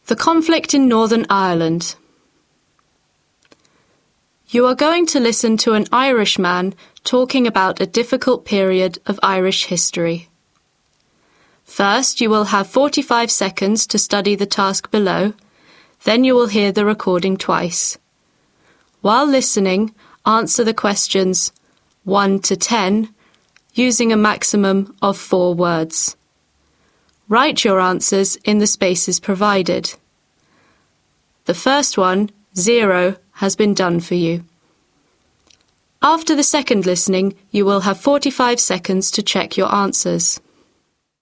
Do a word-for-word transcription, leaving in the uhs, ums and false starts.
The conflict in Northern Ireland. You are going to listen to an Irish man talking about a difficult period of Irish history. First, you will have forty-five seconds to study the task below, then you will hear the recording twice. While listening, answer the questions one to ten using a maximum of four words. Write your answers in the spaces provided. The first one, zero, has been done for you. After the second listening, you will have forty-five seconds to check your answers.